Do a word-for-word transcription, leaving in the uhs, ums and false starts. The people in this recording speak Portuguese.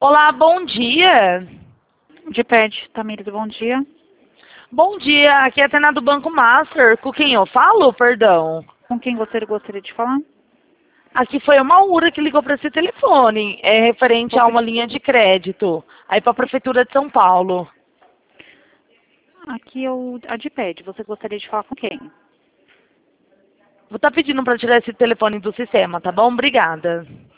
Olá, bom dia. De pede, Tamires, bom dia. Bom dia, aqui é a Tena do Banco Master. Com quem eu falo, perdão? Com quem você gostaria de falar? Aqui foi a Maura que ligou para esse telefone. É referente a uma linha de crédito. Aí para a Prefeitura de São Paulo. Aqui é o, a de pede, você gostaria de falar com quem? Vou estar pedindo para tirar esse telefone do sistema, tá bom? Obrigada.